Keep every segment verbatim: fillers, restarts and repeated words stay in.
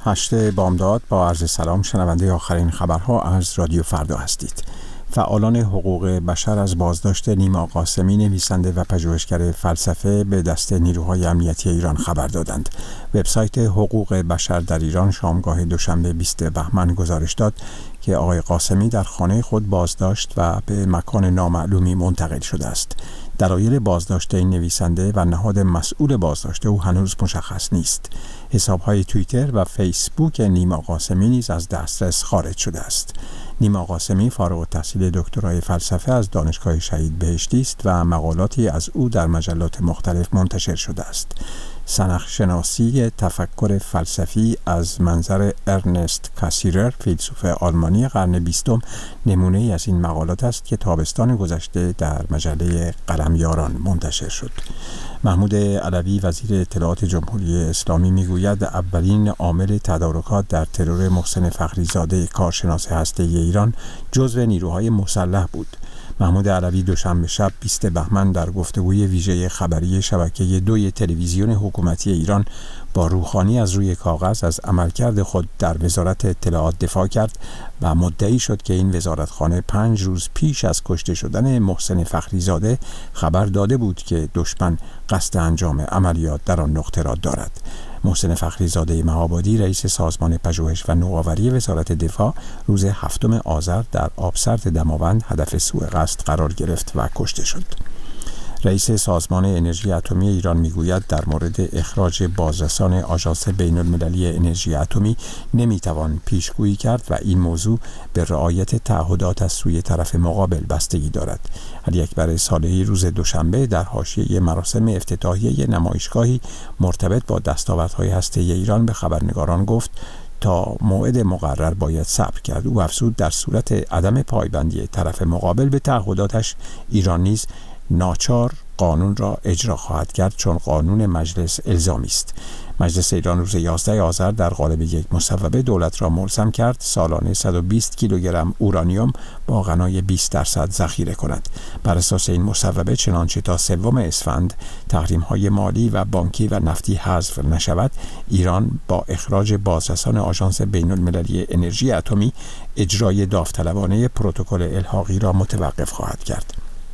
هشت بامداد با عرض سلام. شنونده آخرین خبرها از رادیو فردا هستید. فعالان حقوق بشر از بازداشت نیما قاسمی، نویسنده و پژوهشگر فلسفه، به دست نیروهای امنیتی ایران خبر دادند. وبسایت حقوق بشر در ایران شامگاه دوشنبه بیستم بهمن گزارش داد که آقای قاسمی در خانه خود بازداشت و به مکان نامعلومی منتقل شده است. دلایل بازداشت این نویسنده و نهاد مسئول بازداشت او هنوز مشخص نیست. حساب‌های توییتر و فیسبوک نیما قاسمی نیز از دسترس خارج شده است. نیما قاسمی فارغ التحصیل دکترای فلسفه از دانشگاه شهید بهشتی است و مقالاتی از او در مجلات مختلف منتشر شده است. سنخشناسی تفکر فلسفی از منظر ارنست کاسیرر، فیلسوف آلمانی قرن بیستم، نمونه ای از این مقالات است که تابستان گذشته در مجله قلمیاران منتشر شد. محمود علوی وزیر اطلاعات جمهوری اسلامی میگوید اولین عامل تدارکات در ترور محسن فخریزاده کارشناس هسته‌ای ایران جزو نیروهای مسلح بود. محمود علوی دوشنبه شب بیستم بهمن در گفتگوی ویژه خبری شبکه دوی تلویزیون حکومتی ایران با روحانی از روی کاغذ از عملکرد خود در وزارت اطلاعات دفاع کرد و مدعی شد که این وزارتخانه پنج روز پیش از کشته شدن محسن فخریزاده خبر داده بود که دشمن قصد انجام عملیات در آن نقطه را دارد. محسن فخریزاده مهابادی، رئیس سازمان پژوهش و نوآوری وزارت دفاع، روز هفتم آذر در آبسرد دماوند هدف سوء قصد قرار گرفت و کشته شد. رئیس سازمان انرژی اتمی ایران میگوید در مورد اخراج بازرسان آژانس بین المللی انرژی اتمی نمیتوان پیشگویی کرد و این موضوع به رعایت تعهدات از سوی طرف مقابل بستگی دارد. علی اکبر صالحی روز دوشنبه در حاشیه مراسم افتتاحیه نمایشگاهی مرتبط با دستاوردهای هسته‌ای ایران به خبرنگاران گفت تا موعد مقرر باید صبر کرد. او افزود در صورت عدم پایبندی طرف مقابل به تعهداتش، ایران نیز ناچار قانون را اجرا خواهد کرد، چون قانون مجلس الزامی است. مجلس ایران روز یازدهم آذر در قالب یک مصوبه دولت را ملزم کرد سالانه صد و بیست کیلوگرم اورانیوم با غنای بیست درصد ذخیره کند. بر اساس این مصوبه چنانچه تا سوم اسفند تحریم‌های مالی و بانکی و نفتی حذف نشود، ایران با اخراج بازرسان آژانس بین المللی انرژی اتمی اجرای داوطلبانه پروتکل الحاقی را متوقف خواهد کرد.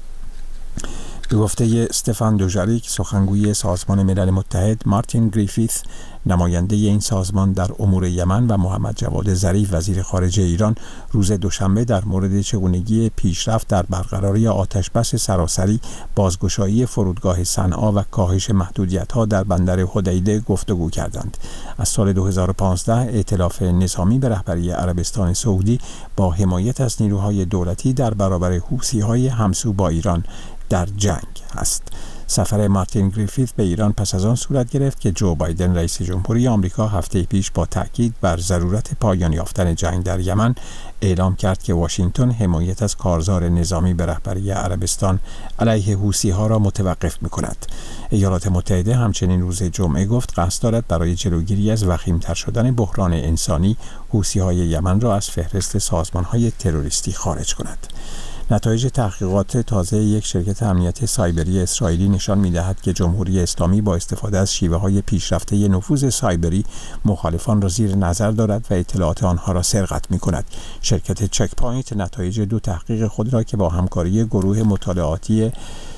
به گفته استفان دوژاریک، سخنگوی سازمان ملل متحد، مارتین گریفیث، نماینده این سازمان در امور یمن، و محمد جواد ظریف، وزیر خارجه ایران، روز دوشنبه در مورد چگونگی پیشرفت در برقراری آتشبس سراسری، بازگشایی فرودگاه صنعا و کاهش محدودیت‌ها در بندر حدیده گفتگو کردند. از سال دو هزار و پانزده ائتلاف نظامی به رهبری عربستان سعودی با حمایت از نیروهای دولتی در برابر حوثی‌های همسو با ایران در جنگ است. سفر مارتین گریفیث به ایران پس از آن صورت گرفت که جو بایدن رئیس جمهوری آمریکا هفته پیش با تأکید بر ضرورت پایان یافتن جنگ در یمن اعلام کرد که واشنگتن حمایت از کارزار نظامی به رهبری عربستان علیه حوثی‌ها را متوقف می‌کند. ایالات متحده همچنین روز جمعه گفت قصد دارد برای جلوگیری از وخیم‌تر شدن بحران انسانی، حوثی‌های یمن را از فهرست سازمان‌های تروریستی خارج کند. نتایج تحقیقات تازه یک شرکت امنیتی سایبری اسرائیلی نشان می‌دهد که جمهوری اسلامی با استفاده از شیوه‌های پیشرفته نفوذ سایبری مخالفان را زیر نظر دارد و اطلاعات آنها را سرقت می‌کند. شرکت چک پوینت نتایج دو تحقیق خود را که با همکاری گروه مطالعاتی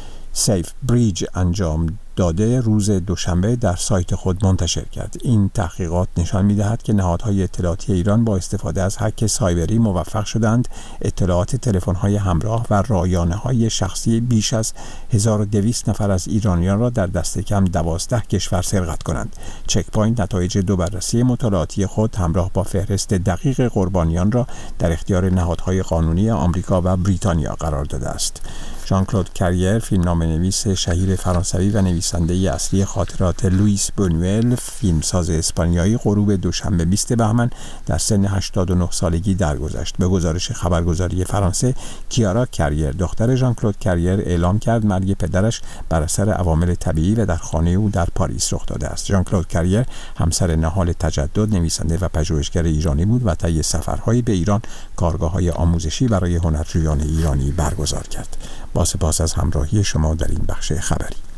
سیف بریج انجام داده روز دوشنبه در سایت خود منتشر کرد. این تحقیقات نشان می‌دهد که نهادهای اطلاعاتی ایران با استفاده از هک سایبری موفق شدند اطلاعات تلفن‌های همراه و رایانه‌های شخصی بیش از هزار و دویست نفر از ایرانیان را در دست کم دوازده کشور سرقت کنند. چک پوینت نتایج دو بررسی مطالعاتی خود همراه با فهرست دقیق قربانیان را در اختیار نهادهای قانونی آمریکا و بریتانیا قرار داده است. ژان کلود کریر، فیلمنامه‌نویس شهیر فرانسوی و نویسنده اصلی خاطرات لوئیس بونوئل، فیلمساز اسپانیایی، غروب دوشنبه بیستم بهمن در سن هشتاد و نه سالگی درگذشت. به گزارش خبرگزاری فرانسه، کیارا کریر، دختر ژان کلود کریر، اعلام کرد مرگ پدرش بر اثر عوامل طبیعی و در خانه او در پاریس رخ داده است. ژان کلود کریر همسر نهال تجدد، نویسنده و پژوهشگر ایرانی بود و طی سفرهایی به ایران کارگاه‌های آموزشی برای هنرجویان ایرانی برگزار کرد. با سپاس از همراهی شما در این بخش خبری.